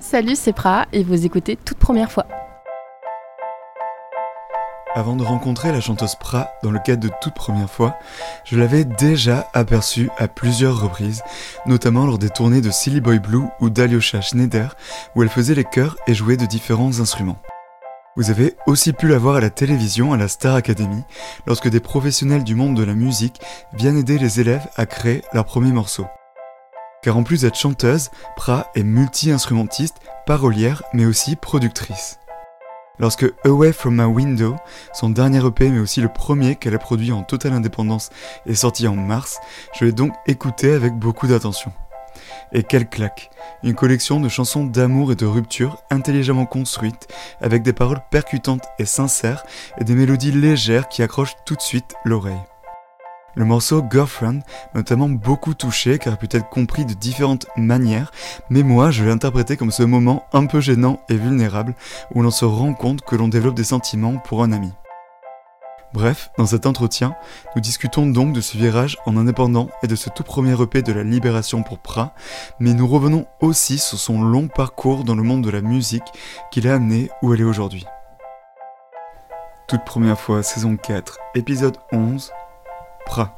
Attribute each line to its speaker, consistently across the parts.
Speaker 1: Salut, c'est Pra et vous écoutez Toute Première Fois.
Speaker 2: Avant de rencontrer la chanteuse Pra dans le cadre de Toute Première Fois, je l'avais déjà aperçue à plusieurs reprises, notamment lors des tournées de Silly Boy Blue ou d'Alyosha Schneider, où elle faisait les chœurs et jouait de différents instruments. Vous avez aussi pu la voir à la télévision à la Star Academy, lorsque des professionnels du monde de la musique viennent aider les élèves à créer leurs premiers morceaux. Car en plus d'être chanteuse, Pra est multi-instrumentiste, parolière, mais aussi productrice. Lorsque Away From My Window, son dernier EP mais aussi le premier qu'elle a produit en totale indépendance, est sorti en mars, je l'ai donc écouté avec beaucoup d'attention. Et quelle claque! Une collection de chansons d'amour et de rupture intelligemment construites, avec des paroles percutantes et sincères et des mélodies légères qui accrochent tout de suite l'oreille. Le morceau Girlfriend m'a notamment beaucoup touché car il peut être compris de différentes manières, mais moi je l'ai interprété comme ce moment un peu gênant et vulnérable où l'on se rend compte que l'on développe des sentiments pour un ami. Bref, dans cet entretien, nous discutons donc de ce virage en indépendant et de ce tout premier EP de la libération pour Pra, mais nous revenons aussi sur son long parcours dans le monde de la musique qui l'a amenée où elle est aujourd'hui. Toute première fois, saison 4, épisode 11, Pra.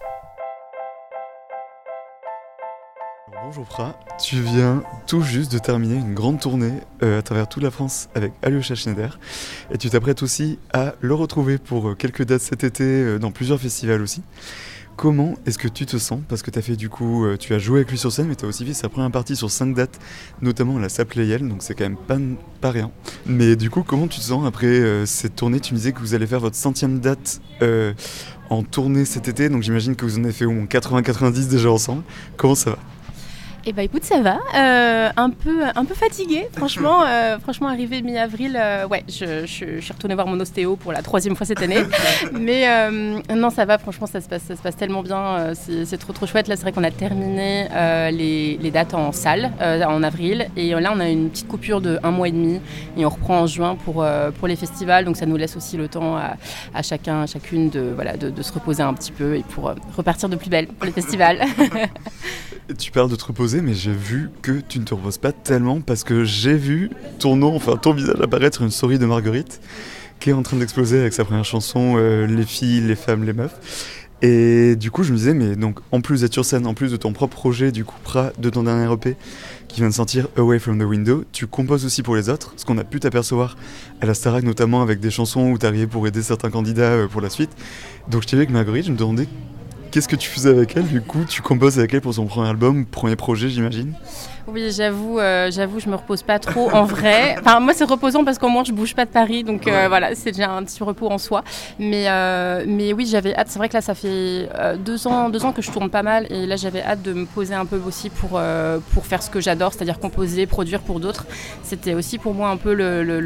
Speaker 2: Bonjour Pra, tu viens tout juste de terminer une grande tournée à travers toute la France avec Alyosha Schneider et tu t'apprêtes aussi à le retrouver pour quelques dates cet été dans plusieurs festivals aussi. Comment est-ce que tu te sens? Parce que tu as joué avec lui sur scène, mais tu as aussi fait sa première partie sur 5 dates, notamment à la Salle Playel, donc c'est quand même pas rien. Mais du coup, comment tu te sens après cette tournée? Tu me disais que vous allez faire votre 100e date en tournée cet été, donc j'imagine que vous en avez fait au moins 80-90 déjà ensemble. Comment ça va?
Speaker 1: Eh ben écoute, ça va, un peu fatiguée, franchement arrivé mi-avril, je suis retournée voir mon ostéo pour la 3e fois cette année, mais non ça va, franchement ça se passe tellement bien, c'est trop chouette. Là c'est vrai qu'on a terminé les dates en salle en avril, et là on a une petite coupure de 1 mois et demi, et on reprend en juin pour les festivals, donc ça nous laisse aussi le temps à chacune de se reposer un petit peu et pour repartir de plus belle pour les festivals.
Speaker 2: Tu parles de te reposer, mais j'ai vu que tu ne te reposes pas tellement parce que j'ai vu ton visage apparaître une story de Marguerite qui est en train d'exploser avec sa première chanson Les filles, les femmes, les meufs. Et du coup je me disais, mais donc en plus d'être sur scène, en plus de ton propre projet, du coup Pra, de ton dernier EP qui vient de sortir Away From The Window, tu composes aussi pour les autres, ce qu'on a pu t'apercevoir à la Starac notamment avec des chansons où t'arrivais pour aider certains candidats pour la suite. Donc je t'ai vu avec Marguerite, je me demandais qu'est-ce que tu faisais avec elle, du coup tu composes avec elle pour son premier album, premier projet j'imagine?
Speaker 1: Oui, j'avoue, je me repose pas trop en vrai. Enfin, moi, c'est reposant parce qu'au moins, je bouge pas de Paris, donc voilà, c'est déjà un petit repos en soi. Mais oui, j'avais hâte. C'est vrai que là, ça fait 2 ans que je tourne pas mal, et là, j'avais hâte de me poser un peu aussi pour faire ce que j'adore, c'est-à-dire composer, produire pour d'autres. C'était aussi pour moi un peu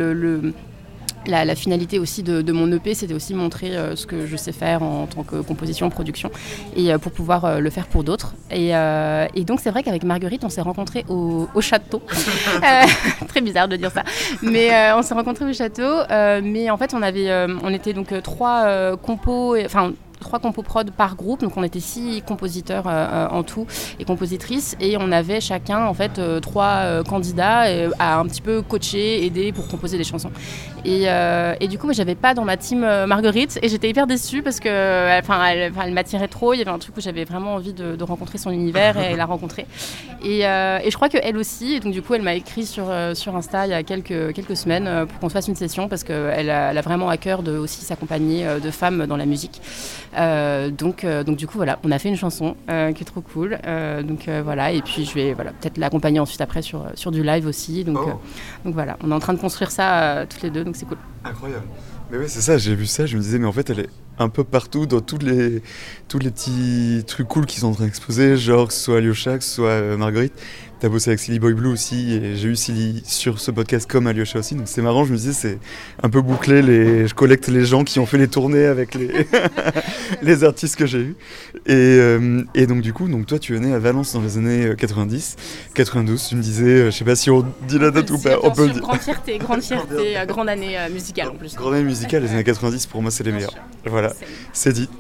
Speaker 1: la finalité aussi de mon EP, c'était aussi montrer ce que je sais faire en tant que composition, production, et pour pouvoir le faire pour d'autres. Et donc c'est vrai qu'avec Marguerite, on s'est rencontrés au château. Très bizarre de dire ça, mais on s'est rencontrés au château. Mais en fait, on était donc 3 compos, 3 compos prod par groupe, donc on était 6 compositeurs en tout et compositrices, et on avait chacun en fait 3 candidats à un petit peu coacher, aider pour composer des chansons. Et du coup, moi, j'avais pas dans ma team Marguerite, et j'étais hyper déçue parce que elle m'attirait trop. Il y avait un truc où j'avais vraiment envie de rencontrer son univers et la rencontrer. Et je crois qu'elle aussi, et donc du coup, elle m'a écrit sur Insta il y a quelques semaines pour qu'on se fasse une session, parce qu'elle a vraiment à cœur de aussi s'accompagner de femmes dans la musique. Donc du coup voilà, on a fait une chanson qui est trop cool, voilà, et puis je vais peut-être l'accompagner ensuite après sur du live aussi, donc voilà, on est en train de construire ça toutes les deux, donc c'est cool.
Speaker 2: Incroyable. Mais ouais, c'est ça, j'ai vu ça, je me disais mais en fait elle est un peu partout dans tous les petits trucs cool qui sont en train d'exposer, genre que ce soit Alyosha, que ce soit Marguerite. T'as bossé avec Silly Boy Blue aussi, et j'ai eu Silly sur ce podcast comme Alyosha aussi, donc c'est marrant, je me disais c'est un peu bouclé, je collecte les gens qui ont fait les tournées avec les artistes que j'ai eus. Et donc du coup, toi tu es né à Valence dans les années 90, 92, tu me disais, je sais pas si on dit la date ou pas, on peut le dire.
Speaker 1: Grande fierté, grande année musicale en plus.
Speaker 2: Grande année musicale, les années 90 pour moi c'est les meilleurs. Voilà, voilà, c'est dit.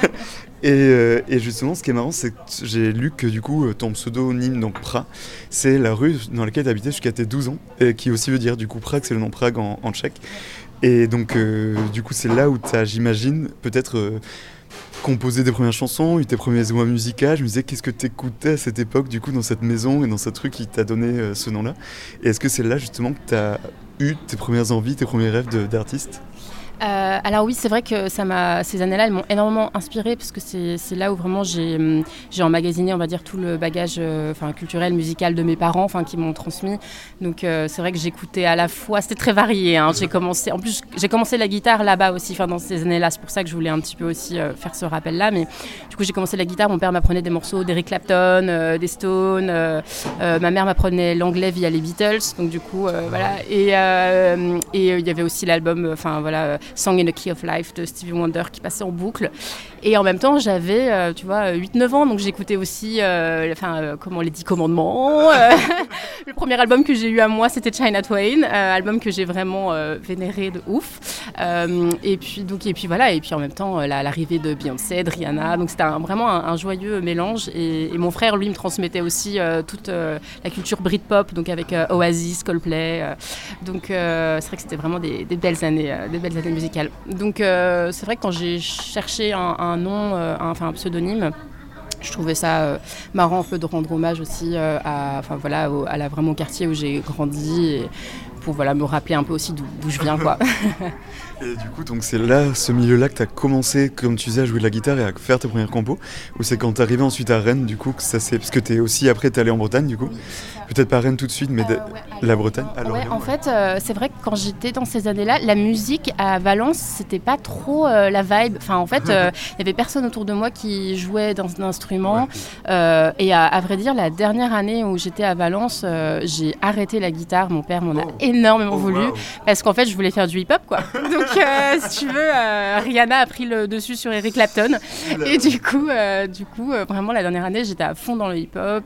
Speaker 2: Et justement, ce qui est marrant, c'est que j'ai lu que du coup, ton pseudonyme, donc Pra, c'est la rue dans laquelle tu habitais jusqu'à tes 12 ans, qui aussi veut dire du coup Prague, c'est le nom Prague en tchèque. Et donc, du coup, c'est là où tu as, j'imagine, peut-être composé tes premières chansons, eu tes premiers mois musicaux. Je me disais, qu'est-ce que tu écoutais à cette époque, du coup, dans cette maison et dans cette rue qui t'a donné ce nom-là? Et est-ce que c'est là, justement, que tu as eu tes premières envies, tes premiers rêves d'artiste?
Speaker 1: Alors oui, c'est vrai que ces années-là, elles m'ont énormément inspirée parce que c'est là où vraiment j'ai emmagasiné, on va dire, tout le bagage culturel, musical de mes parents, qui m'ont transmis. Donc c'est vrai que j'écoutais à la fois, c'était très varié. J'ai commencé la guitare là-bas aussi, dans ces années-là. C'est pour ça que je voulais un petit peu aussi faire ce rappel-là. Mais du coup, j'ai commencé la guitare. Mon père m'apprenait des morceaux d'Eric Clapton, des Stones. Ma mère m'apprenait l'anglais via les Beatles. Donc du coup, voilà. Et il y avait aussi l'album, Song in the Key of Life de Stevie Wonder qui passait en boucle. Et en même temps, j'avais, 8-9 ans, donc j'écoutais aussi les 10 commandements. Le premier album que j'ai eu à moi, c'était China Twain, album que j'ai vraiment vénéré de ouf. Et puis en même temps, l'arrivée de Beyoncé, de Rihanna. Donc c'était vraiment un joyeux mélange. Et mon frère, lui, me transmettait aussi toute la culture Britpop, donc avec Oasis, Coldplay. Donc c'est vrai que c'était vraiment des belles années musicales. Donc c'est vrai que quand j'ai cherché un nom, un pseudonyme, je trouvais ça marrant un peu de rendre hommage aussi à vraiment au quartier où j'ai grandi et pour me rappeler un peu aussi d'où je viens, quoi.
Speaker 2: Et du coup, donc c'est là, ce milieu-là, que tu as commencé, comme tu disais, à jouer de la guitare et à faire tes premières compos, ou c'est quand tu es arrivé ensuite à Rennes, du coup, que ça s'est... Parce que t'es aussi, après, t'es allé en Bretagne, du coup. Oui, peut-être pas Rennes tout de suite, mais la Bretagne, à Lorient.
Speaker 1: En fait, c'est vrai que quand j'étais dans ces années-là, la musique à Valence, c'était pas trop la vibe. Enfin, en fait, il y avait personne autour de moi qui jouait dans un instrument. Ouais. Et à vrai dire, la dernière année où j'étais à Valence, j'ai arrêté la guitare. Mon père m'en a énormément voulu, parce qu'en fait, je voulais faire du hip-hop, quoi. Donc, si tu veux, Rihanna a pris le dessus sur Eric Clapton. Et du coup, vraiment, la dernière année, j'étais à fond dans le hip-hop.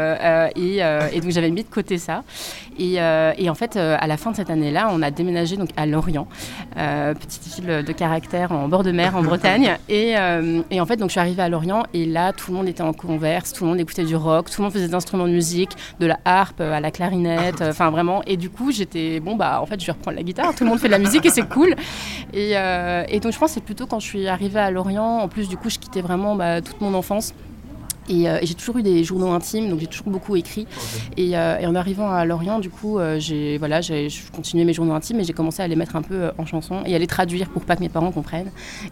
Speaker 1: Et donc, j'avais mis de côté ça. Et en fait, à la fin de cette année-là, on a déménagé donc, à Lorient, petite ville de caractère en bord de mer, en Bretagne. Et en fait, donc, je suis arrivée à Lorient et là, tout le monde était en Converse, tout le monde écoutait du rock, tout le monde faisait des instruments de musique, de la harpe à la clarinette, vraiment. Et du coup, j'étais, en fait, je vais reprendre la guitare, tout le monde fait de la musique et c'est cool. Et donc, je pense que c'est plutôt quand je suis arrivée à Lorient, en plus, du coup, je quittais vraiment toute mon enfance. Et j'ai toujours eu des journaux intimes, donc j'ai toujours beaucoup écrit. Okay. Et en arrivant à Lorient, du coup, j'ai continué mes journaux intimes et j'ai commencé à les mettre un peu en chanson et à les traduire pour pas que mes parents comprennent.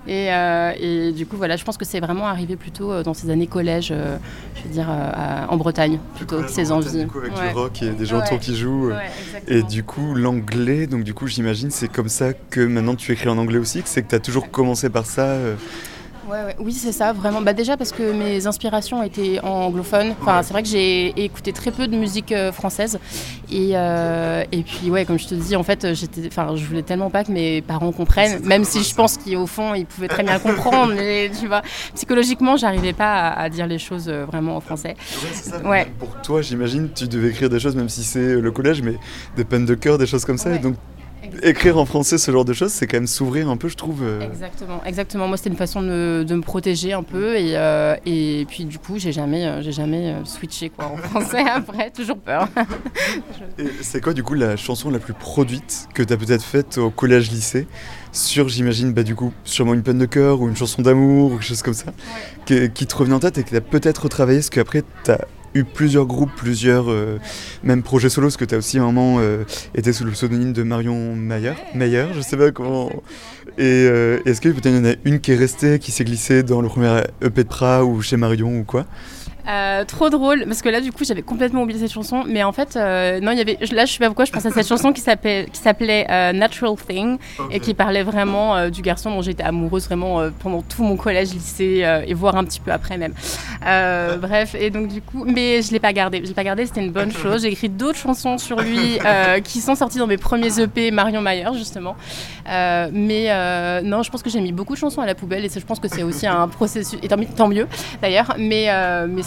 Speaker 1: Et du coup, je pense que c'est vraiment arrivé plutôt dans ces années collège, je veux dire, en Bretagne, plutôt, ces envies.
Speaker 2: Du coup, avec du rock et des gens autour qui jouent. Et du coup, l'anglais, donc du coup, j'imagine, c'est comme ça que maintenant tu écris en anglais aussi, c'est que tu as toujours commencé par ça
Speaker 1: Oui, c'est ça, vraiment. Déjà parce que mes inspirations étaient anglophones. C'est vrai que j'ai écouté très peu de musique française. Et puis, comme je te dis, en fait, je voulais tellement pas que mes parents comprennent, même si je pense qu'au fond, ils pouvaient très bien comprendre. Mais tu vois, psychologiquement, j'arrivais pas à dire les choses vraiment en français.
Speaker 2: Ouais, c'est ça. Ouais. Pour toi, j'imagine, tu devais écrire des choses, même si c'est le collège, mais des peines de cœur, des choses comme ça. Ouais. Et donc, écrire en français ce genre de choses, c'est quand même s'ouvrir un peu, je trouve.
Speaker 1: Exactement. Moi, c'était une façon de me protéger un peu. Et puis, du coup, j'ai jamais switché en français après. Toujours peur.
Speaker 2: Et c'est quoi, du coup, la chanson la plus produite que tu as peut-être faite au collège-lycée sur, j'imagine, du coup, sûrement une peine de cœur ou une chanson d'amour ou quelque chose comme ça, qui te revenait en tête et que tu as peut-être retravaillé, parce qu'après, tu as eu plusieurs groupes, même projets solos, parce que tu as aussi un moment été sous le pseudonyme de Marion Mayer, je sais pas comment. Et est-ce que peut-être il y en a une qui est restée, qui s'est glissée dans le premier EP de Pra ou chez Marion ou quoi?
Speaker 1: Trop drôle, parce que là du coup j'avais complètement oublié cette chanson, mais en fait non, il y avait, là je sais pas pourquoi je pense à cette chanson qui s'appelait Natural Thing, et qui parlait vraiment du garçon dont j'étais amoureuse vraiment pendant tout mon collège, lycée et voire un petit peu après même. Bref, et donc du coup, mais je l'ai pas gardé, c'était une bonne chose. J'ai écrit d'autres chansons sur lui qui sont sorties dans mes premiers EP Marion Mayer justement, mais non, je pense que j'ai mis beaucoup de chansons à la poubelle, et ça, je pense que c'est aussi un processus, et tant mieux d'ailleurs, mais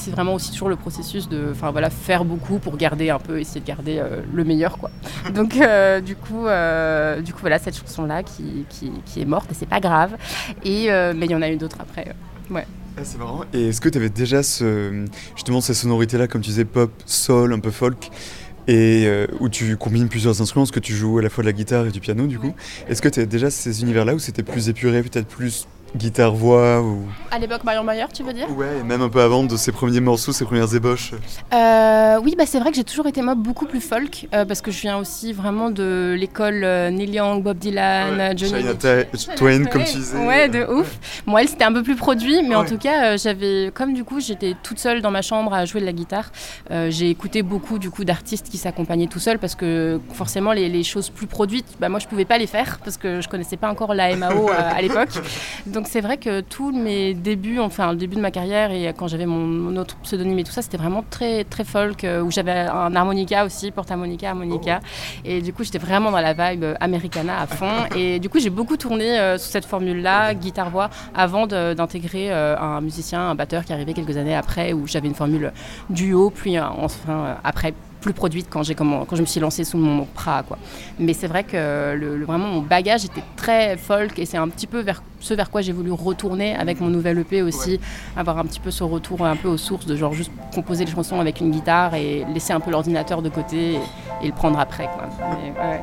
Speaker 1: c'est vraiment aussi toujours le processus de faire beaucoup pour essayer de garder le meilleur, quoi. Donc du coup voilà, cette chanson-là qui est morte, et c'est pas grave. Mais il y en a eu d'autres après. Ouais.
Speaker 2: Ah, c'est marrant. Et est-ce que tu avais déjà justement ces sonorités-là, comme tu disais, pop, soul, un peu folk, et où tu combines plusieurs instruments, parce que tu joues à la fois de la guitare et du piano, du coup. Est-ce que tu avais déjà ces univers-là où c'était plus épuré, peut-être plus guitare-voix ou...
Speaker 1: À l'époque Marion Mayer, tu veux dire ?
Speaker 2: Ouais, et même un peu avant de ses premiers morceaux, ses premières ébauches.
Speaker 1: Oui, c'est vrai que j'ai toujours été moi beaucoup plus folk, parce que je viens aussi vraiment de l'école Neil Young, Bob Dylan, Johnny
Speaker 2: Twain, comme tu disais.
Speaker 1: Ouais, de ouf. Moi, elle, c'était un peu plus produit, mais en tout cas, comme du coup, j'étais toute seule dans ma chambre à jouer de la guitare, j'ai écouté beaucoup du coup d'artistes qui s'accompagnaient tout seuls, parce que forcément, les choses plus produites, moi, je pouvais pas les faire, parce que je connaissais pas encore la MAO à l'époque. Donc c'est vrai que tous mes débuts, le début de ma carrière et quand j'avais mon autre pseudonyme et tout ça, c'était vraiment très, très folk, où j'avais un harmonica aussi, porte-harmonica, harmonica. Et du coup, j'étais vraiment dans la vibe Americana à fond. Et du coup, j'ai beaucoup tourné sous cette formule-là, guitare-voix, avant d'intégrer un musicien, un batteur qui arrivait quelques années après, où j'avais une formule duo, puis après plus produite quand je me suis lancée sous mon Prat, quoi. Mais c'est vrai que vraiment mon bagage était très folk, et c'est un petit peu vers quoi j'ai voulu retourner avec mon nouvel EP aussi, avoir un petit peu ce retour un peu aux sources, de genre juste composer les chansons avec une guitare et laisser un peu l'ordinateur de côté et le prendre après, quoi. Mais, ouais.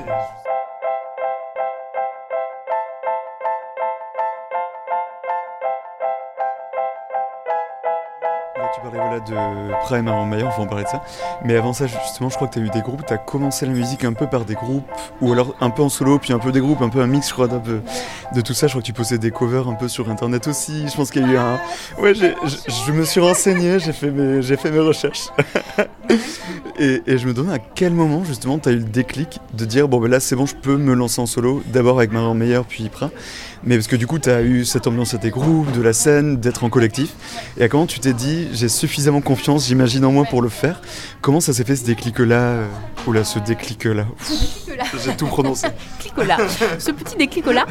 Speaker 2: Tu parlais de Prime avant Mayer, on va en parler de ça. Mais avant ça, justement, je crois que tu as eu des groupes, tu as commencé la musique un peu par des groupes, ou alors un peu en solo, puis un peu des groupes, un peu un mix, je crois, de tout ça. Je crois que tu postais des covers un peu sur Internet aussi. Je pense qu'il y a eu un... Ouais, je me suis renseigné, j'ai fait mes recherches. et je me demande à quel moment, justement, tu as eu le déclic de dire, bon, ben là, c'est bon, je peux me lancer en solo, d'abord avec Marion Mayer, puis Prat. Mais parce que du coup, tu as eu cette ambiance à tes groupes, de la scène, d'être en collectif. Et à comment tu t'es dit, j'ai suffisamment confiance, j'imagine en moi pour le faire. Comment ça s'est fait ce déclic-là ce déclic-là. J'ai tout prononcé.
Speaker 1: Ce petit déclic-là.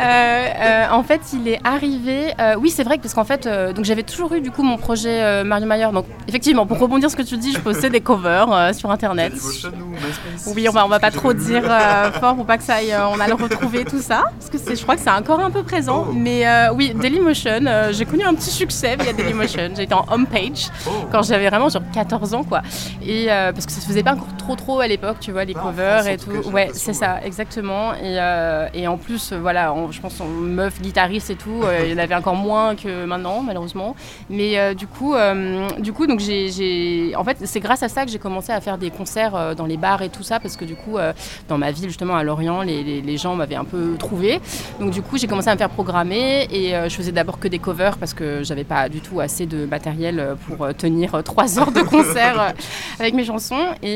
Speaker 1: En fait, il est arrivé... oui, c'est vrai, parce qu'en fait, donc j'avais toujours eu du coup mon projet Marion Mayer. Donc effectivement, pour rebondir sur ce que tu dis, je postais des covers sur Internet. Oui, on va pas trop dire fort pour pas que ça aille... on a le retrouver, tout ça. Parce que je crois que c'est encore un peu présent. Mais oui, Dailymotion, j'ai connu un petit succès via Dailymotion. J'ai été en homepage quand j'avais vraiment genre 14 ans, quoi. Et parce que ça se faisait pas encore trop à l'époque, tu vois, les covers et tout. Ouais, c'est ça, exactement. Et en plus, je pense en meuf guitariste et tout, il y en avait encore moins que maintenant, malheureusement. Mais du coup, donc en fait, c'est grâce à ça que j'ai commencé à faire des concerts dans les bars et tout ça, parce que du coup, dans ma ville, justement, à Lorient, les gens m'avaient un peu trouvé. Donc du coup, j'ai commencé à me faire programmer, et je faisais d'abord que des covers parce que j'avais pas du tout assez de matériel pour tenir 3 heures de concert avec mes chansons.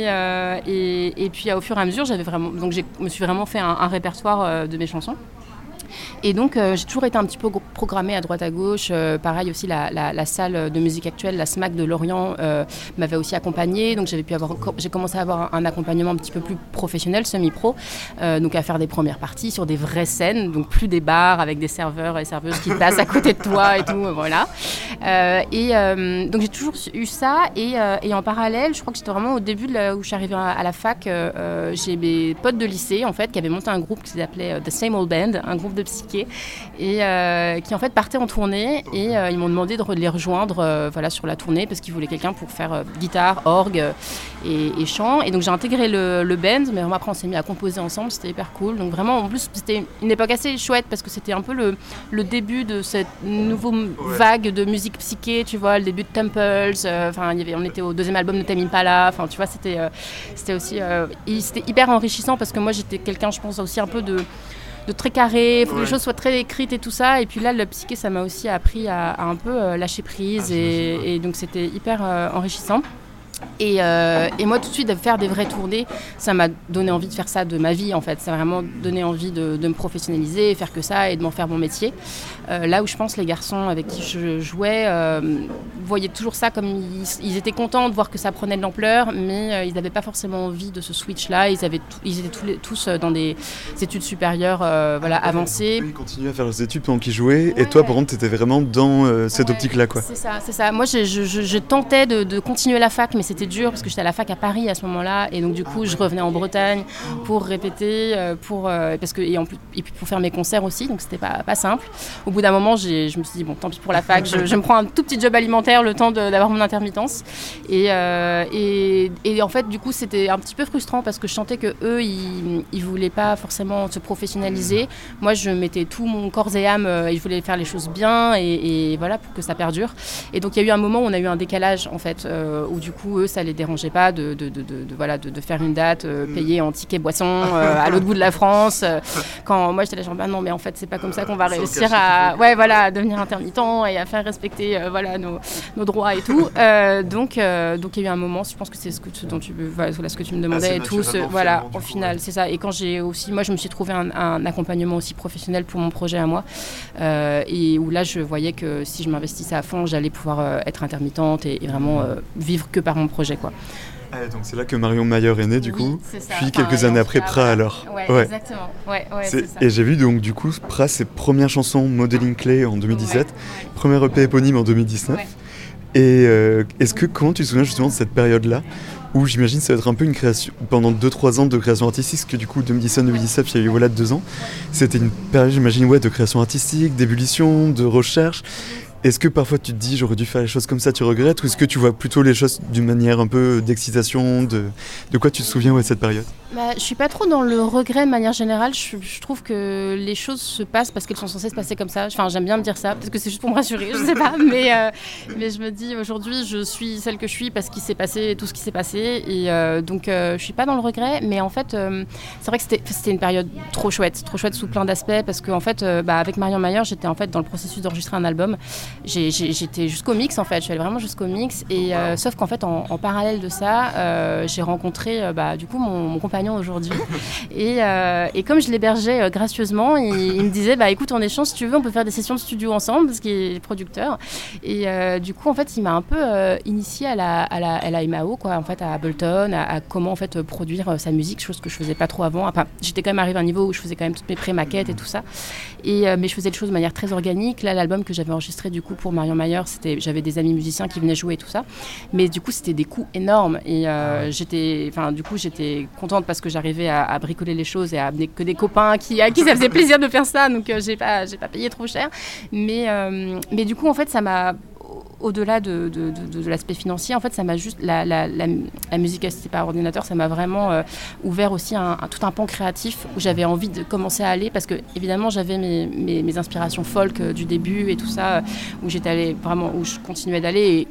Speaker 1: Et puis au fur et à mesure, je me suis vraiment fait un répertoire de mes chansons. Et donc j'ai toujours été un petit peu programmée à droite à gauche. Pareil aussi, la salle de musique actuelle, la SMAC de Lorient, m'avait aussi accompagnée. Donc j'ai commencé à avoir un accompagnement un petit peu plus professionnel, semi-pro, donc à faire des premières parties sur des vraies scènes, donc plus des bars avec des serveurs et serveuses qui passent à côté de toi et tout, voilà. Donc j'ai toujours eu ça, et en parallèle, je crois que j'étais vraiment au début où je suis arrivée à la fac, j'ai mes potes de lycée en fait qui avaient monté un groupe qui s'appelait The Same Old Band, un groupe de psyché, et qui en fait partait en tournée, et ils m'ont demandé de les rejoindre sur la tournée, parce qu'ils voulaient quelqu'un pour faire guitare, orgue et chant. Et donc j'ai intégré le band, mais après on s'est mis à composer ensemble, c'était hyper cool. Donc vraiment, en plus c'était une époque assez chouette, parce que c'était un peu le début de cette nouvelle vague de musique psyché, tu vois, le début de Temples, on était au 2e album de Tame Impala, tu vois, c'était aussi c'était hyper enrichissant, parce que moi j'étais quelqu'un, je pense, aussi un peu de très carré, il faut que les choses soient très écrites et tout ça. Et puis là, le psyché, ça m'a aussi appris à un peu lâcher prise, et donc c'était hyper enrichissant. Et moi, tout de suite, de faire des vraies tournées, ça m'a donné envie de faire ça de ma vie, en fait. Ça m'a vraiment donné envie de me professionnaliser, faire que ça et de m'en faire mon métier. Là où je pense les garçons avec qui je jouais voyaient toujours ça comme ils étaient contents de voir que ça prenait de l'ampleur, mais ils n'avaient pas forcément envie de ce switch-là. Ils étaient tous dans des études supérieures avancées.
Speaker 2: Ils continuaient à faire leurs études pendant qu'ils jouaient, et toi, par contre, tu étais vraiment dans cette optique-là, quoi.
Speaker 1: C'est ça. Moi, je tentais de continuer la fac, mais c'était dur parce que j'étais à la fac à Paris à ce moment-là, et donc du coup je revenais en Bretagne pour répéter, et puis pour faire mes concerts aussi, donc c'était pas simple. Au bout d'un moment, je me suis dit bon, tant pis pour la fac, je me prends un tout petit job alimentaire le temps d'avoir mon intermittence, et en fait du coup c'était un petit peu frustrant parce que je sentais que eux ils voulaient pas forcément se professionnaliser. Moi je mettais tout mon corps et âme, je voulais faire les choses bien et voilà pour que ça perdure. Et donc il y a eu un moment où on a eu un décalage en fait, où du coup eux ça les dérangeait pas de faire une date payée en ticket boisson à l'autre bout de la France, quand moi j'étais là genre non mais en fait c'est pas comme ça qu'on va réussir à devenir intermittent et à faire respecter nos droits et tout, donc il y a eu un moment, je pense que c'est ce que tu me demandais et tout, au final c'est ça. Et quand moi je me suis trouvé un accompagnement aussi professionnel pour mon projet à moi, et où là je voyais que si je m'investissais à fond j'allais pouvoir être intermittente et vraiment vivre que par mon projet, quoi.
Speaker 2: Donc c'est là que Marion Mayer est née, du coup, puis quelques années après Pras, alors.
Speaker 1: Ouais, exactement. C'est ça.
Speaker 2: Et j'ai vu donc du coup Pras, ses premières chansons Modeling Clay en 2017, premier EP éponyme en 2019. Et comment tu te souviens justement de cette période-là, où j'imagine ça va être un peu une création, pendant 2-3 ans de création artistique, parce que du coup 2017-2017, il y a eu 2 ans, c'était une période j'imagine de création artistique, d'ébullition, de recherche. Est-ce que parfois tu te dis j'aurais dû faire les choses comme ça, tu regrettes, ou est-ce que tu vois plutôt les choses d'une manière un peu d'excitation, de quoi tu te souviens de cette période ?
Speaker 1: Je suis pas trop dans le regret de manière générale. Je trouve que les choses se passent parce qu'elles sont censées se passer comme ça. Enfin, j'aime bien me dire ça, peut-être que c'est juste pour me rassurer, je sais pas. Mais je me dis aujourd'hui, je suis celle que je suis parce qu'il s'est passé tout ce qui s'est passé. Et donc, je suis pas dans le regret. Mais en fait, c'est vrai que c'était une période trop chouette sous plein d'aspects. Parce qu'en fait, avec Marion Mayer, j'étais en fait dans le processus d'enregistrer un album. J'étais jusqu'au mix en fait. Je suis allée vraiment jusqu'au mix. Et sauf qu'en fait, en parallèle de ça, j'ai rencontré du coup mon compagnon aujourd'hui, et comme je l'hébergeais gracieusement, il me disait écoute, on échange, si tu veux, on peut faire des sessions de studio ensemble parce qu'il est producteur. Et du coup en fait il m'a un peu initiée à la MAO, quoi, en fait, à Ableton, à comment en fait produire sa musique, chose que je faisais pas trop avant. Enfin, j'étais quand même arrivée à un niveau où je faisais quand même toutes mes pré-maquettes et tout ça, mais je faisais les choses de manière très organique. Là, l'album que j'avais enregistré du coup pour Marion Mayer, j'avais des amis musiciens qui venaient jouer et tout ça, mais du coup c'était des coûts énormes, et j'étais contente parce que j'arrivais à bricoler les choses et à amener que des copains à qui ça faisait plaisir de faire ça, donc j'ai pas payé trop cher, mais du coup en fait ça m'a, au-delà de l'aspect financier, en fait ça m'a juste la musique assistée par ordinateur, ça m'a vraiment ouvert aussi tout un pan créatif où j'avais envie de commencer à aller, parce que évidemment j'avais mes inspirations folk du début et tout ça, où j'étais allée vraiment, où je continuais d'aller,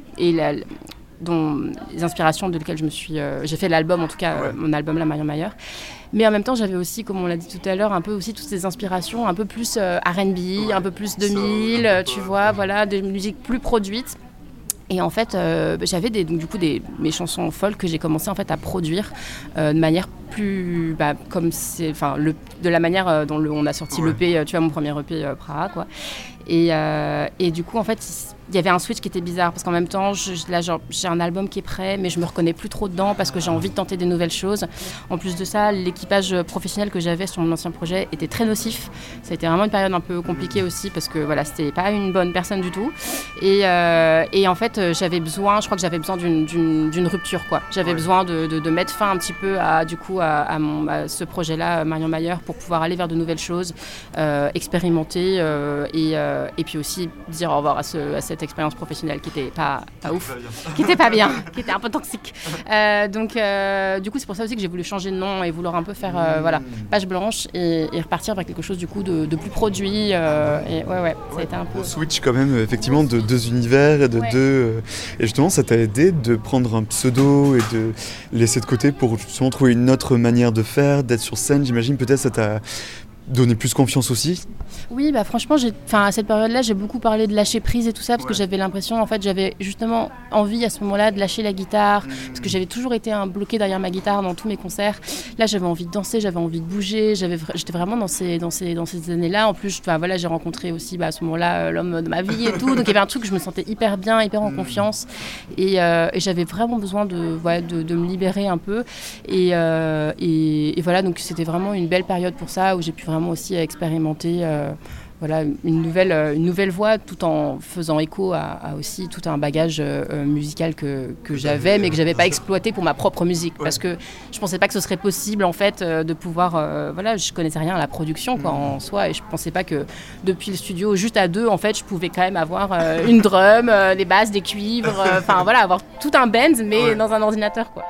Speaker 1: dont les inspirations de lesquelles j'ai fait l'album, en tout cas mon album là, Marion Mayer. Mais en même temps j'avais aussi, comme on l'a dit tout à l'heure, un peu aussi toutes ces inspirations un peu plus R&B, un peu plus 2000, tu vois, voilà, des musiques plus produites. Et en fait, j'avais mes chansons folk que j'ai commencé en fait à produire de manière plus, comme c'est, enfin, de la manière dont on a sorti l'EP, tu vois, mon premier EP Praha, quoi. Et du coup, en fait, il y avait un switch qui était bizarre parce qu'en même temps, j'ai un album qui est prêt, mais je me reconnais plus trop dedans parce que j'ai envie de tenter des nouvelles choses. En plus de ça, l'équipage professionnel que j'avais sur mon ancien projet était très nocif. Ça a été vraiment une période un peu compliquée aussi parce que voilà, c'était pas une bonne personne du tout. Et en fait, j'avais besoin d'une rupture, quoi. J'avais besoin de mettre fin un petit peu à ce projet-là, Marion Mayer, pour pouvoir aller vers de nouvelles choses, expérimenter et puis aussi dire au revoir à cette expérience professionnelle qui était pas ouf, qui était pas bien, qui était un peu toxique. Donc du coup c'est pour ça aussi que j'ai voulu changer de nom et vouloir un peu faire page blanche et repartir vers quelque chose du coup de plus produit, et ça a été un peu
Speaker 2: switch quand même, effectivement, de deux univers et et justement ça t'a aidé de prendre un pseudo et de laisser de côté pour justement trouver une autre manière de faire, d'être sur scène, j'imagine. Peut-être ça t'a donné plus confiance aussi?
Speaker 1: Oui, bah franchement, à cette période-là, j'ai beaucoup parlé de lâcher prise et tout ça, parce que j'avais l'impression, en fait, j'avais justement envie à ce moment-là de lâcher la guitare, parce que j'avais toujours été bloquée derrière ma guitare dans tous mes concerts. Là, j'avais envie de danser, j'avais envie de bouger, j'étais vraiment dans ces années-là. En plus, j'ai rencontré aussi à ce moment-là l'homme de ma vie et tout, donc il y avait un truc que je me sentais hyper bien, hyper en confiance, et j'avais vraiment besoin de me libérer un peu, et voilà, donc c'était vraiment une belle période pour ça, où j'ai pu vraiment aussi expérimenter une nouvelle voie, tout en faisant écho à aussi tout un bagage musical que j'avais, mais que j'avais pas exploité pour ma propre musique, parce que je pensais pas que ce serait possible en fait de pouvoir je connaissais rien à la production en soi, et je pensais pas que depuis le studio juste à deux en fait je pouvais quand même avoir une drum, des basses, des cuivres, avoir tout un band mais dans un ordinateur quoi.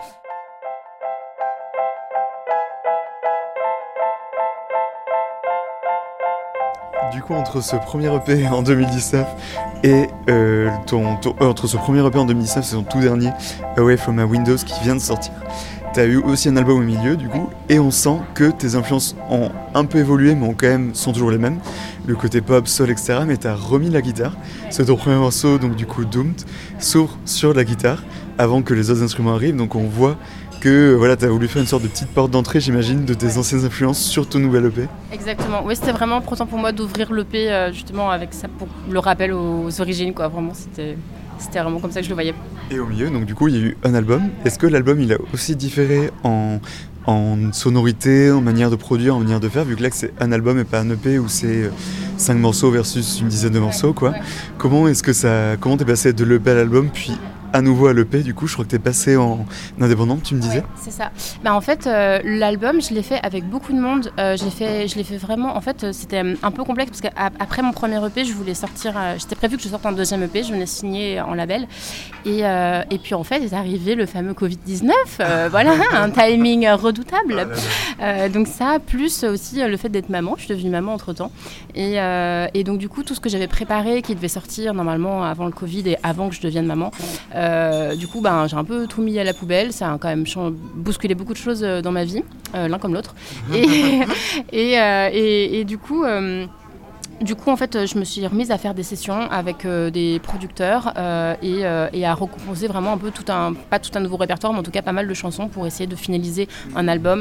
Speaker 2: Du coup, entre ce premier EP en 2019 et entre ce premier EP en 2019 et son tout dernier, Away From My Windows, qui vient de sortir, t'as eu aussi un album au milieu, du coup, et on sent que tes influences ont un peu évolué, mais sont toujours les mêmes. Le côté pop, soul, etc. Mais t'as remis la guitare. C'est ton premier morceau, donc du coup, Doomed, s'ouvre sur la guitare avant que les autres instruments arrivent. Donc on voit que t'as voulu faire une sorte de petite porte d'entrée, j'imagine, de tes anciennes influences sur ton nouvel EP.
Speaker 1: Exactement. Oui, c'était vraiment important pour moi d'ouvrir l'EP justement avec ça pour le rappel aux origines, quoi. Vraiment, c'était vraiment comme ça que je le voyais.
Speaker 2: Et au milieu, donc du coup, il y a eu un album. Est-ce que l'album, il a aussi différé en sonorité, en manière de produire, en manière de faire, vu que là, c'est un album et pas un EP où c'est 5 morceaux versus une dizaine de morceaux, quoi. Ouais. Comment t'es passé de l'EP à l'album, puis à nouveau à l'EP, du coup, je crois que t'es passé en indépendant, tu me disais.
Speaker 1: Ouais, c'est ça. En fait, l'album, je l'ai fait avec beaucoup de monde. Je l'ai fait vraiment. En fait, c'était un peu complexe parce qu'après mon premier EP, je voulais sortir. J'étais prévu que je sorte un deuxième EP. Je venais signer en label. Et puis en fait, est arrivé le fameux Covid-19. Un timing redoutable. Donc ça, plus aussi le fait d'être maman. Je suis devenue maman entre-temps. Et donc du coup, tout ce que j'avais préparé, qui devait sortir normalement avant le Covid et avant que je devienne maman. Du coup, j'ai un peu tout mis à la poubelle. Ça a quand même bousculé beaucoup de choses dans ma vie, l'un comme l'autre. Et du coup, en fait, je me suis remise à faire des sessions avec des producteurs et à recomposer vraiment un peu pas tout un nouveau répertoire, mais en tout cas pas mal de chansons pour essayer de finaliser un album.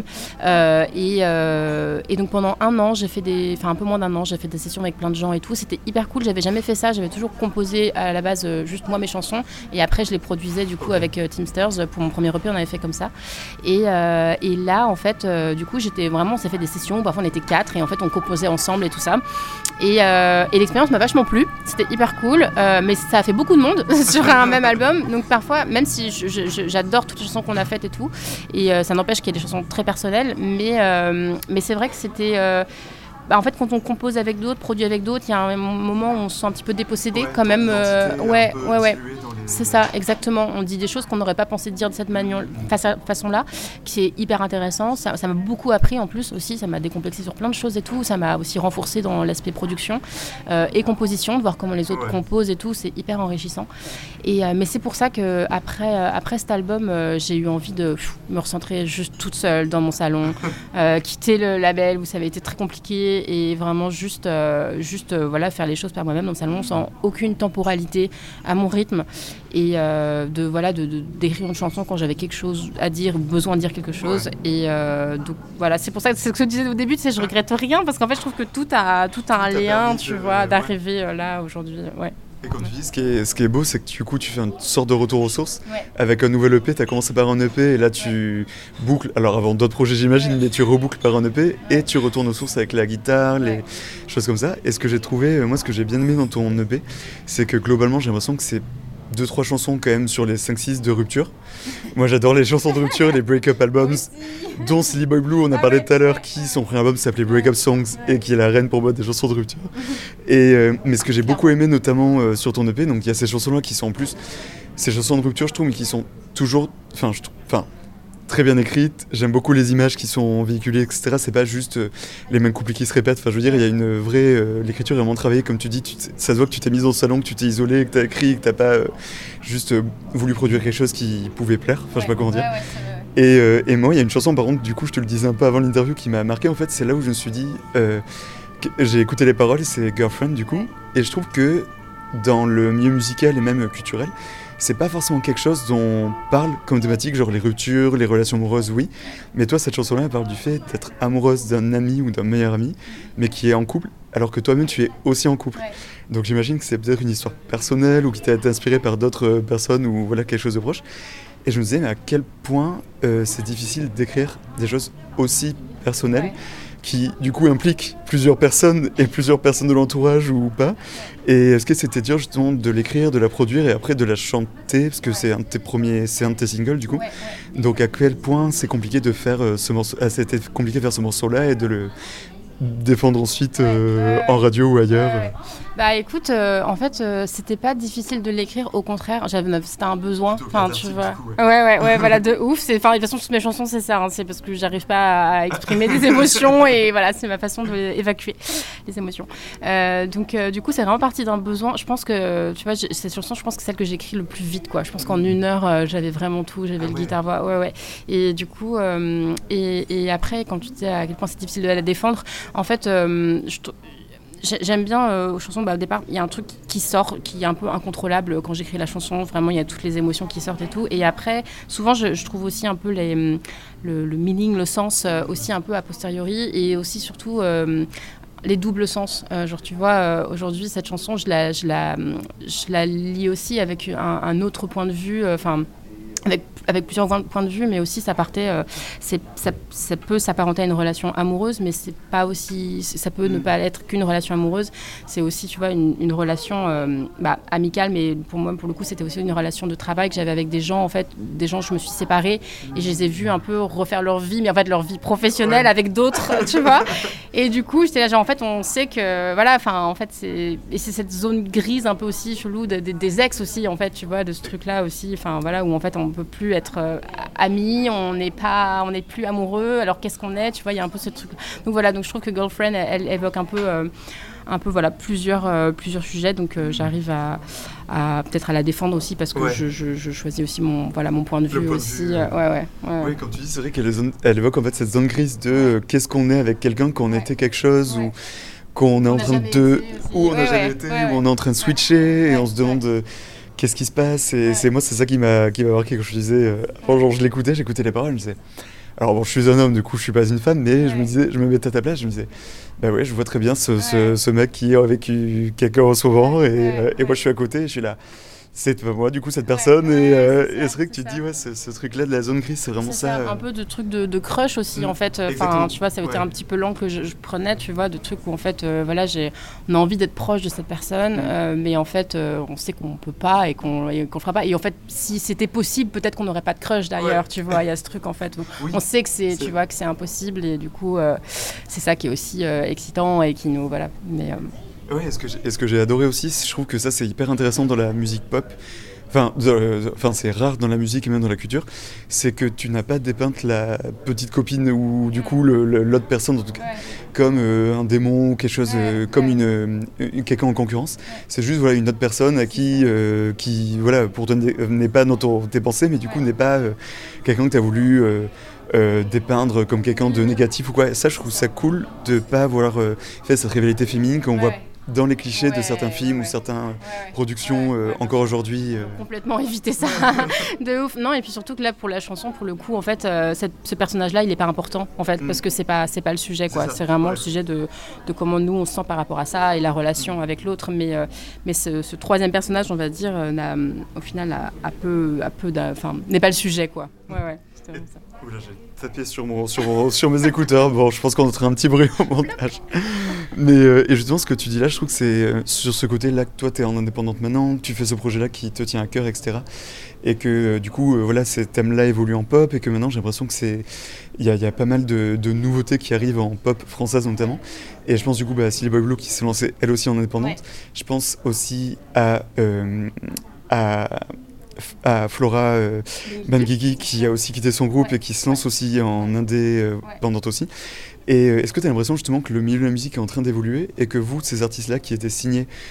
Speaker 1: Et donc pendant un an, un peu moins d'un an, j'ai fait des sessions avec plein de gens et tout. C'était hyper cool, j'avais jamais fait ça, j'avais toujours composé à la base juste moi mes chansons et après je les produisais du coup avec Teamsters. Pour mon premier EP, on avait fait comme ça. Et là, en fait, du coup, on s'est fait des sessions, parfois on était 4 et en fait on composait ensemble et tout ça. Et l'expérience m'a vachement plu, c'était hyper cool, mais ça a fait beaucoup de monde sur un même album, donc parfois, même si j'adore toutes les chansons qu'on a faites et tout, et ça n'empêche qu'il y a des chansons très personnelles, mais c'est vrai que c'était... en fait, quand on compose avec d'autres, produit avec d'autres, il y a un moment où on se sent un petit peu dépossédé quand même. Ouais. C'est ça, exactement. On dit des choses qu'on n'aurait pas pensé dire de cette façon-là, qui est hyper intéressant. Ça m'a beaucoup appris en plus aussi, ça m'a décomplexé sur plein de choses et tout. Ça m'a aussi renforcé dans l'aspect production et composition, de voir comment les autres composent et tout. C'est hyper enrichissant. Mais c'est pour ça qu'après cet album, j'ai eu envie de me recentrer juste toute seule dans mon salon, quitter le label où ça avait été très compliqué et vraiment juste faire les choses par moi-même dans le salon sans aucune temporalité, à mon rythme. Et d'écrire une chanson quand j'avais quelque chose à dire, besoin de dire quelque chose. Et donc voilà, c'est pour ça que c'est ce que je disais au début, je regrette rien parce qu'en fait je trouve que tout a un lien, tu vois, d'arriver là aujourd'hui. Ouais.
Speaker 2: Et comme tu dis, ce qui est beau, c'est que du coup, tu fais une sorte de retour aux sources. Ouais. Avec un nouvel EP, tu as commencé par un EP et là, tu boucles, alors avant d'autres projets, j'imagine, mais tu reboucles par un EP et tu retournes aux sources avec la guitare, les choses comme ça. Et ce que j'ai trouvé, moi, ce que j'ai bien aimé dans ton EP, c'est que globalement, j'ai l'impression que c'est 2-3 chansons quand même sur les 5-6 de rupture. Moi j'adore les chansons de rupture, les break-up albums, dont Silly Boy Blue, on a parlé tout à l'heure, qui son premier album s'appelait Break-up Songs et qui est la reine pour moi des chansons de rupture. Mais ce que j'ai beaucoup aimé notamment sur ton EP, donc il y a ces chansons-là qui sont en plus, ces chansons de rupture je trouve, mais qui sont toujours, très bien écrites. J'aime beaucoup les images qui sont véhiculées, etc. C'est pas juste les mêmes couplets qui se répètent. Enfin, je veux dire, il y a une vraie... l'écriture est vraiment travaillée, comme tu dis. Ça se voit que tu t'es mise dans le salon, que tu t'es isolée, que tu as écrit, que tu n'as pas juste voulu produire quelque chose qui pouvait plaire. Enfin, je sais pas comment dire. Et moi, il y a une chanson, par contre, du coup, je te le disais un peu avant l'interview, qui m'a marqué. En fait, c'est là où je me suis dit, j'ai écouté les paroles, c'est Girlfriend, du coup, et je trouve que dans le milieu musical et même culturel, c'est pas forcément quelque chose dont on parle comme thématique, genre les ruptures, les relations amoureuses, oui. Mais toi, cette chanson-là, elle parle du fait d'être amoureuse d'un ami ou d'un meilleur ami, mais qui est en couple, alors que toi-même, tu es aussi en couple.
Speaker 1: Ouais.
Speaker 2: Donc j'imagine que c'est peut-être une histoire personnelle ou qui t'a été inspirée par d'autres personnes ou voilà, quelque chose de proche. Et je me disais, mais à quel point c'est difficile d'écrire des choses aussi personnelles,
Speaker 1: Ouais.
Speaker 2: qui du coup impliquent plusieurs personnes et plusieurs personnes de l'entourage ou pas. Et est-ce que c'était dur justement de l'écrire, de la produire et après de la chanter, parce que c'est un de tes singles du coup.
Speaker 1: Ouais, ouais.
Speaker 2: Donc à quel point c'est compliqué de faire ce morceau, c'était compliqué de faire ce morceau-là et de le défendre ensuite en radio ou ailleurs.
Speaker 1: Ouais. Bah écoute, en fait, c'était pas difficile de l'écrire, au contraire, c'était un besoin.
Speaker 2: Plutôt
Speaker 1: Enfin, tu
Speaker 2: cathartique,
Speaker 1: vois.
Speaker 2: du coup, ouais.
Speaker 1: Ouais, voilà, de ouf. De toute façon, toutes mes chansons, c'est ça. Hein, c'est parce que j'arrive pas à exprimer des émotions et voilà, c'est ma façon d'évacuer les émotions. Donc, du coup, c'est vraiment parti d'un besoin. Je pense que, tu vois, cette chanson, je pense que c'est celle que j'écris le plus vite, quoi. Je pense qu'en 1 heure, j'avais vraiment tout. J'avais le guitare-voix. Ouais. Et du coup, et après, quand tu dis à quel point c'est difficile de la défendre, en fait, j'aime bien aux chansons, au départ, il y a un truc qui sort, qui est un peu incontrôlable quand j'écris la chanson. Vraiment, il y a toutes les émotions qui sortent et tout. Et après, souvent, je trouve aussi un peu le meaning, le sens aussi un peu a posteriori. Et aussi, surtout, les doubles sens. Genre, tu vois, aujourd'hui, cette chanson, je la lis aussi avec un autre point de vue. Avec plusieurs points de vue, mais aussi ça peut s'apparenter à une relation amoureuse, mais c'est pas aussi, ça peut ne pas être qu'une relation amoureuse. C'est aussi, tu vois, une relation amicale, mais pour moi, pour le coup, c'était aussi une relation de travail que j'avais avec des gens. En fait, je me suis séparée et je les ai vus un peu refaire leur vie, mais en fait leur vie professionnelle avec d'autres, tu vois. Et du coup, j'étais là, genre, en fait, on sait que, voilà, enfin, en fait, c'est cette zone grise un peu aussi chelou des ex aussi, en fait, tu vois, de ce truc-là aussi, enfin, voilà, où en fait, on peut plus être amis, on n'est plus amoureux, alors qu'est-ce qu'on est, tu vois, il y a un peu ce truc. Donc voilà, donc je trouve que Girlfriend, elle évoque un peu voilà, plusieurs sujets, donc j'arrive à peut-être à la défendre aussi parce que je choisis aussi mon point de vue aussi.
Speaker 2: Oui, comme tu dis, c'est vrai qu'elle évoque en fait cette zone grise de qu'est-ce qu'on est avec quelqu'un quand on était quelque chose ou qu'on est en train de... Où on n'a jamais été, où on est en train de switcher et on se demande... Qu'est-ce qui se passe et c'est ça qui m'a marqué quand je disais genre j'écoutais les paroles, je me disais alors bon, je suis un homme, du coup je suis pas une femme, mais je me mettais à ta place, je me disais bah ouais, je vois très bien ce mec qui a vécu quelqu'un en ce moment et moi je suis à côté et je suis là. C'est moi, du coup, cette personne. Et c'est vrai que tu te dis, ce truc-là de la zone grise, c'est vraiment ça.
Speaker 1: Un peu de truc de crush aussi, en fait. Enfin, tu vois, ça a été un petit peu l'angle que je prenais, tu vois, de trucs où, en fait, voilà, on a envie d'être proche de cette personne, mais en fait, on sait qu'on peut pas et qu'on le fera pas. Et en fait, si c'était possible, peut-être qu'on n'aurait pas de crush derrière, tu vois. Il y a ce truc, en fait. On sait que tu vois, que c'est impossible et du coup, c'est ça qui est aussi excitant et qui nous, voilà. Mais
Speaker 2: ouais, ce que j'ai adoré aussi, je trouve que ça c'est hyper intéressant dans la musique pop. Enfin, c'est rare dans la musique et même dans la culture, c'est que tu n'as pas dépeinte la petite copine ou du coup l'autre personne en tout cas comme un démon ou quelque chose comme quelqu'un en concurrence. C'est juste voilà une autre personne à qui voilà pour toi n'est pas dans tes pensées, mais du coup n'est pas quelqu'un que tu as voulu dépeindre comme quelqu'un de négatif ou quoi. Ça, je trouve ça cool de pas avoir fait cette rivalité féminine qu'on voit dans les clichés de certains films ou certaines productions encore aujourd'hui.
Speaker 1: Complètement éviter ça, de ouf. Non, et puis surtout que là, pour la chanson, pour le coup, en fait, ce personnage-là, il n'est pas important, en fait, parce que c'est pas le sujet, quoi. C'est vraiment le sujet de comment nous, on se sent par rapport à ça et la relation avec l'autre. Mais ce troisième personnage, on va dire, au final, n'est pas le sujet, quoi. Ouais, c'était vraiment ça.
Speaker 2: Oula, j'ai tapé sur mes écouteurs. Bon, je pense qu'on entendra un petit bruit au montage. Mais et justement, ce que tu dis là, je trouve que c'est sur ce côté-là que toi, tu es en indépendante maintenant, que tu fais ce projet-là qui te tient à cœur, etc. Et que du coup, voilà, ces thèmes-là évoluent en pop et que maintenant, j'ai l'impression que il y a pas mal de nouveautés qui arrivent en pop française notamment. Et je pense du coup à Silly Boy Blue qui s'est lancée elle aussi en indépendante. Ouais. Je pense aussi à Flora Benguigui qui a aussi quitté son groupe et qui se lance aussi en indépendante aussi. Et est-ce que tu as l'impression justement que le milieu de la musique est en train d'évoluer et que vous, ces artistes-là qui étaient signés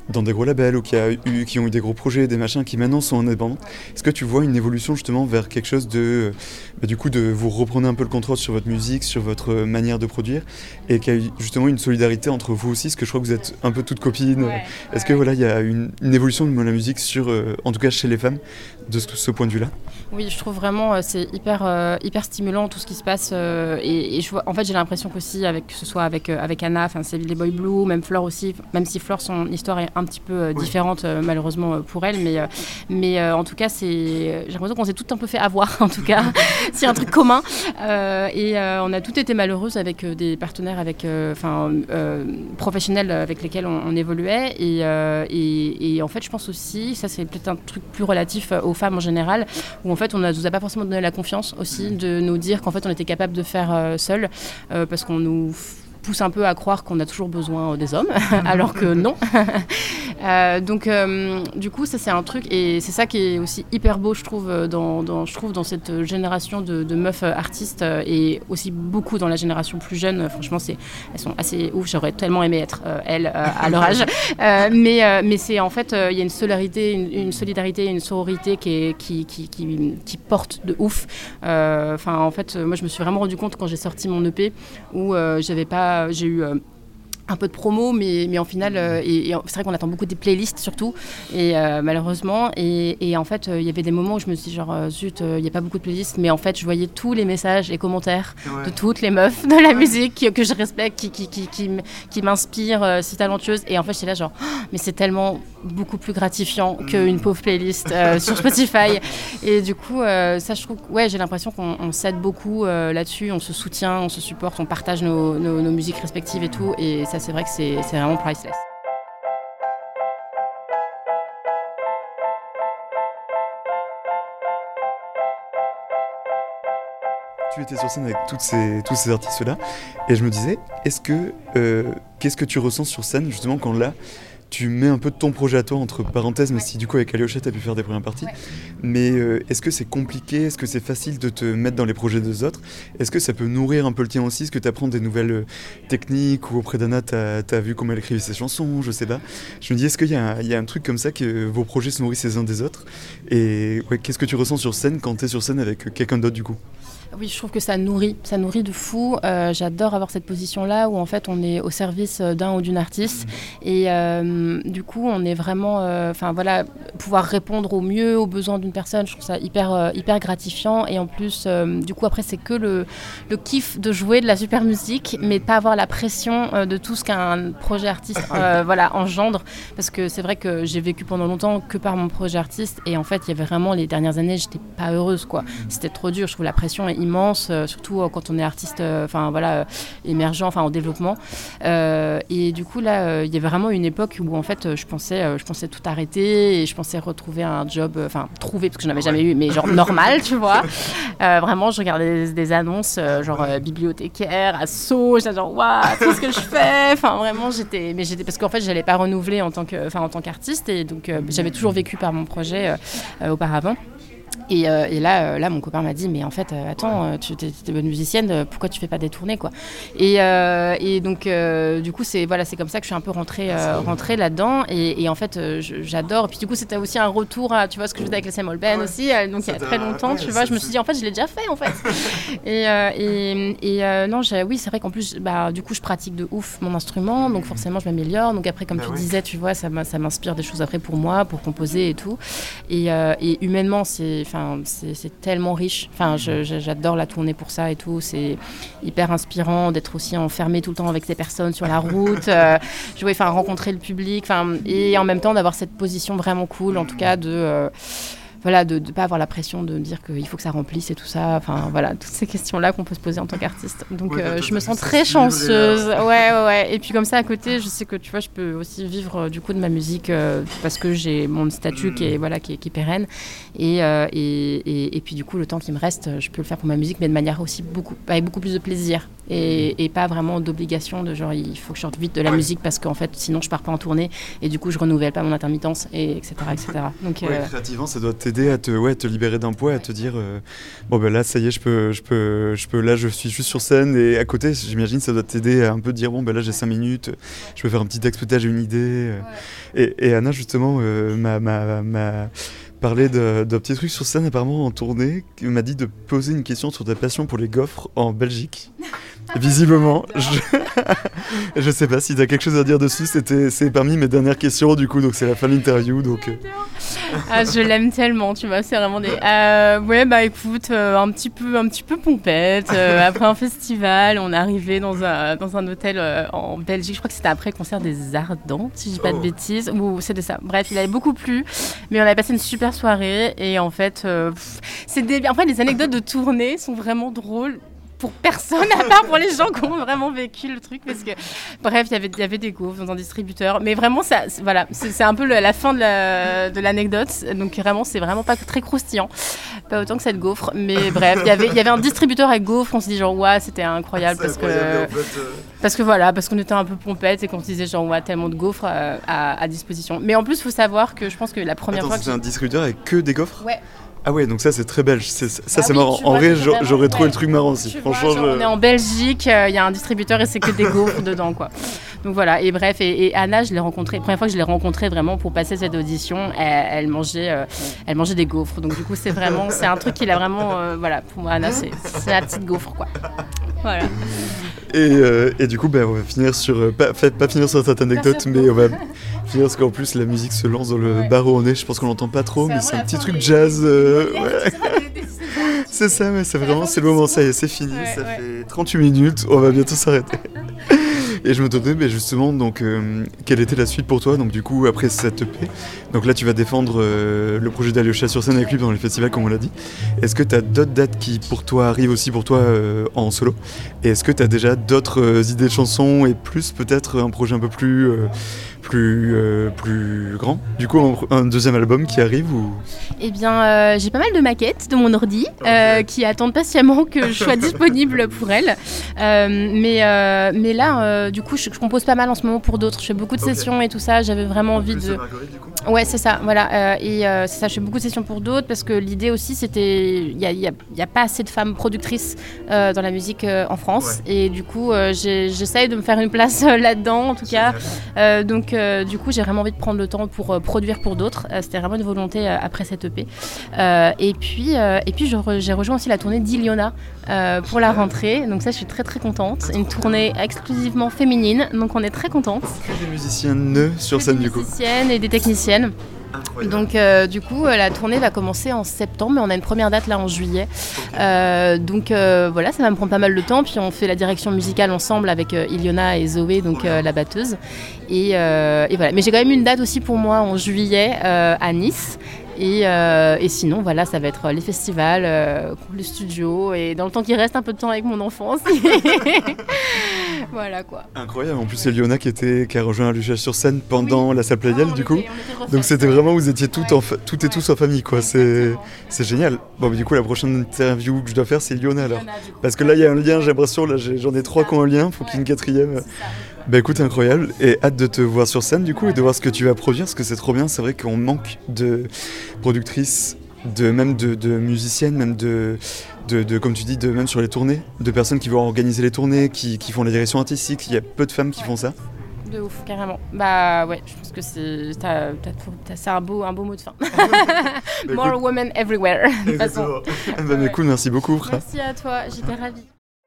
Speaker 2: dans des gros labels ou qui ont eu des gros projets, des machins qui maintenant sont indépendants. Est-ce que tu vois une évolution justement vers quelque chose de, du coup, de vous reprenez un peu le contrôle sur votre musique, sur votre manière de produire, et qu'il y a justement une solidarité entre vous aussi, parce que je crois que vous êtes un peu toutes copines. Ouais, est-ce que voilà, il y a une évolution de la musique sur, en tout cas chez les femmes, de ce point de vue-là?
Speaker 1: Oui, je trouve vraiment c'est hyper stimulant tout ce qui se passe et je vois, en fait j'ai l'impression qu'aussi que ce soit avec Anna, enfin c'est les Boy Blue, même Flore aussi, même si Flore son histoire est un petit peu différente malheureusement pour elle, mais en tout cas j'ai l'impression qu'on s'est tout un peu fait avoir en tout cas, c'est un truc commun et on a toutes été malheureuses avec des partenaires professionnels avec lesquels on évoluait et en fait je pense aussi, ça c'est peut-être un truc plus relatif aux femmes en général, où en fait on ne nous a pas forcément donné la confiance aussi de nous dire qu'en fait on était capable de faire seul parce qu'on nous pousse un peu à croire qu'on a toujours besoin des hommes alors que non. Donc du coup ça c'est un truc et c'est ça qui est aussi hyper beau je trouve dans cette génération de meufs artistes et aussi beaucoup dans la génération plus jeune, franchement elles sont assez ouf, j'aurais tellement aimé être elles à leur âge mais c'est en fait il y a une solidarité, une sororité qui porte de ouf, en fait moi je me suis vraiment rendu compte quand j'ai sorti mon EP où j'ai eu un peu de promo, mais en final, et c'est vrai qu'on attend beaucoup des playlists surtout, et malheureusement, et en fait, il y avait des moments où je me suis dit genre, zut, il n'y a pas beaucoup de playlists, mais en fait, je voyais tous les messages, les commentaires de toutes les meufs de la musique que je respecte, qui m'inspirent, si talentueuses, et en fait, j'étais là genre, mais c'est tellement beaucoup plus gratifiant qu'une pauvre playlist sur Spotify, et du coup, ça, je trouve, ouais, j'ai l'impression qu'on s'aide beaucoup là-dessus, on se soutient, on se supporte, on partage nos musiques respectives et tout, et ça, c'est vrai que c'est vraiment priceless.
Speaker 2: Tu étais sur scène avec tous ces artistes-là, et je me disais, qu'est-ce que tu ressens sur scène, justement, quand là, tu mets un peu de ton projet à toi, entre parenthèses, mais si du coup avec Alyosha tu as pu faire des premières parties, mais est-ce que c'est compliqué, est-ce que c'est facile de te mettre dans les projets des autres, est-ce que ça peut nourrir un peu le tien aussi, est-ce que tu apprends des nouvelles techniques, ou auprès d'Anna t'as vu comment elle écrivait ses chansons, je sais pas, je me dis est-ce qu'il y a un truc comme ça que vos projets se nourrissent les uns des autres, et qu'est-ce que tu ressens sur scène quand t'es sur scène avec quelqu'un d'autre du coup?
Speaker 1: Oui, je trouve que ça nourrit de fou. J'adore avoir cette position-là où en fait on est au service d'un ou d'une artiste et du coup on est vraiment, pouvoir répondre au mieux aux besoins d'une personne. Je trouve ça hyper gratifiant et en plus du coup après c'est que le kiff de jouer de la super musique, mais de pas avoir la pression de tout ce qu'un projet artiste engendre, parce que c'est vrai que j'ai vécu pendant longtemps que par mon projet artiste et en fait il y avait vraiment les dernières années j'étais pas heureuse quoi. C'était trop dur, je trouve la pression est immense, surtout quand on est artiste émergent, en développement. Et du coup, là, il y avait vraiment une époque où, en fait, je pensais tout arrêter et je pensais retrouver un job, trouver, parce que je n'avais jamais eu, mais genre normal, tu vois. Vraiment, je regardais des annonces, bibliothécaire, asso, j'étais genre, waouh, qu'est-ce que je fais? Vraiment, j'étais, parce qu'en fait, j'allais pas renouveler en tant qu'artiste et donc, j'avais toujours vécu par mon projet auparavant. Et là, mon copain m'a dit, mais en fait, attends, tu es bonne musicienne, pourquoi tu fais pas des tournées, quoi. Et donc, du coup, c'est comme ça que je suis un peu rentrée là-dedans. Et en fait, j'adore. Et puis, du coup, c'était aussi un retour à, tu vois, ce que je faisais avec la Sam Holben aussi, donc il y a très longtemps, tu vois. Je me suis dit, en fait, je l'ai déjà fait, en fait. Non, oui, c'est vrai qu'en plus, du coup, je pratique de ouf mon instrument, donc forcément, je m'améliore. Donc après, comme tu disais, tu vois, ça m'inspire des choses après pour moi, pour composer et tout. Et humainement, c'est tellement riche. J'adore la tournée pour ça et tout. C'est hyper inspirant d'être aussi enfermé tout le temps avec des personnes sur la route, rencontrer le public, et en même temps d'avoir cette position vraiment cool, en tout cas de ne pas avoir la pression de me dire qu'il faut que ça remplisse et tout ça. Toutes ces questions-là qu'on peut se poser en tant qu'artiste. Donc, je me sens très chanceuse. Ouais. Et puis, comme ça, à côté, je sais que, tu vois, je peux aussi vivre, du coup, de ma musique parce que j'ai mon statut qui est pérenne. Et puis, du coup, le temps qui me reste, je peux le faire pour ma musique, mais de manière aussi avec beaucoup plus de plaisir. et pas vraiment d'obligation de genre il faut que je sorte vite de la musique parce qu'en fait sinon je pars pas en tournée et du coup je renouvelle pas mon intermittence et etc. Donc
Speaker 2: créativement ça doit t'aider à te libérer d'un poids, à te dire bon ben là ça y est je peux là je suis juste sur scène et à côté j'imagine ça doit t'aider à un peu dire bon ben là j'ai 5 minutes, je peux faire un petit texte, peut-être j'ai une idée et Anna justement m'a parlé d'un petit truc sur scène apparemment en tournée, qui m'a dit de poser une question sur ta passion pour les gaufres en Belgique. Visiblement, je sais pas si t'as quelque chose à dire dessus, c'est parmi mes dernières questions du coup, donc c'est la fin de l'interview. Donc,
Speaker 1: je l'aime tellement, tu vois, c'est vraiment des... ouais, bah écoute, un petit peu pompette, après un festival, on est arrivé dans un hôtel en Belgique, je crois que c'était après le concert des Ardents, si je dis pas de bêtises, ou c'était ça, bref, il avait beaucoup plu, mais on avait passé une super soirée, et en fait, en fait, les anecdotes de tournée sont vraiment drôles, pour personne à part pour les gens qui ont vraiment vécu le truc parce que bref il y avait des gaufres dans un distributeur mais vraiment ça voilà c'est un peu la fin de l'anecdote donc vraiment c'est vraiment pas très croustillant, pas autant que cette gaufre mais bref il y avait un distributeur avec gaufres, on s'est dit genre ouais c'était incroyable parce qu'on était un peu pompettes et qu'on se disait genre ouais tellement de gaufres à disposition mais en plus faut savoir que je pense que la première fois
Speaker 2: c'est un distributeur avec que des gaufres.
Speaker 1: Ouais.
Speaker 2: Ah ouais, donc ça c'est très belge, c'est marrant. En vrai, j'aurais trouvé le truc marrant aussi. Franchement,
Speaker 1: on est en Belgique, il y a un distributeur et c'est que des gaufres dedans, quoi. Donc voilà, et bref, et Anna, je l'ai rencontrée, la première fois que je l'ai rencontrée vraiment pour passer cette audition, elle mangeait des gaufres. Donc du coup, c'est un truc qu'il a vraiment, voilà, pour moi, Anna, c'est la petite gaufre, quoi. Voilà.
Speaker 2: Et du coup, on va finir sur, pas finir sur cette anecdote, mais on va finir parce qu'en plus la musique se lance dans le bar où on est. Je pense qu'on l'entend pas trop, mais c'est un petit truc jazz. C'est ça, mais c'est vraiment, c'est le moment, ça y est, c'est fini. Ça fait 38 minutes, on va bientôt s'arrêter. Et je me demandais justement donc quelle était la suite pour toi donc du coup après cette EP. Donc là tu vas défendre le projet d'Alyosha sur scène avec lui dans les festivals comme on l'a dit. Est-ce que tu as d'autres dates qui pour toi arrivent aussi pour toi en solo? Et est-ce que tu as déjà d'autres idées de chansons et plus peut-être un projet un peu plus grand? Du coup un deuxième album qui arrive ou...
Speaker 1: Eh bien j'ai pas mal de maquettes de mon ordi qui attendent patiemment que je sois disponible pour elles. Mais là du coup je compose pas mal en ce moment pour d'autres. Je fais beaucoup de sessions et tout ça. J'avais vraiment envie de...
Speaker 2: Marguerite, du coup.
Speaker 1: Ouais c'est ça, voilà. C'est ça, je fais beaucoup de sessions pour d'autres parce que l'idée aussi c'était... Il y a pas assez de femmes productrices dans la musique en France. Ouais. Et du coup j'essaye de me faire une place là-dedans en tout cas. Donc du coup j'ai vraiment envie de prendre le temps pour produire pour d'autres. C'était vraiment une volonté après cette EP. Et puis j'ai rejoint aussi la tournée d'Iliona pour la rentrée. Donc ça je suis très très contente. Une tournée exclusivement féminine. Donc on est très contente.
Speaker 2: Que des musiciennes sur scène du coup.
Speaker 1: Des musiciennes et des techniciennes. Incroyable. Donc du coup la tournée va commencer en septembre mais on a une première date là en juillet. Donc voilà ça va me prendre pas mal de temps puis on fait la direction musicale ensemble avec Iliona et Zoé donc la batteuse et voilà mais j'ai quand même une date aussi pour moi en juillet à Nice. Et sinon, voilà, ça va être les festivals, le studio, et dans le temps qui reste, un peu de temps avec mon enfant aussi. Voilà quoi.
Speaker 2: Incroyable, en plus c'est Iliona qui a rejoint Alyosha sur scène pendant la salle Playel du coup. Donc c'était vraiment, vous étiez toutes et tous en famille quoi, c'est génial. Bon, mais du coup, la prochaine interview que je dois faire, c'est Iliona alors. Parce que là, il y a un lien, j'ai l'impression, là j'en ai 3 qui ont un lien, faut qu'il y ait une quatrième. Bah écoute, incroyable, et hâte de te voir sur scène du coup et de voir ce que tu vas produire, parce que c'est trop bien, c'est vrai qu'on manque de productrices, même de musiciennes, même de comme tu dis, même sur les tournées, de personnes qui vont organiser les tournées, qui font la direction artistique, il y a peu de femmes qui font ça.
Speaker 1: De ouf, carrément. Bah ouais, je pense que c'est un beau mot de fin. More women everywhere. De toute façon.
Speaker 2: Mais cool, merci beaucoup.
Speaker 1: Merci à toi, j'étais ravie.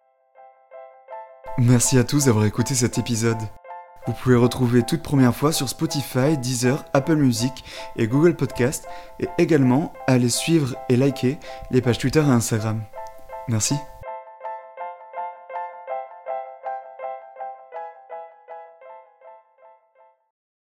Speaker 2: Merci à tous d'avoir écouté cet épisode. Vous pouvez retrouver toute première fois sur Spotify, Deezer, Apple Music et Google Podcast et également aller suivre et liker les pages Twitter et Instagram. Merci.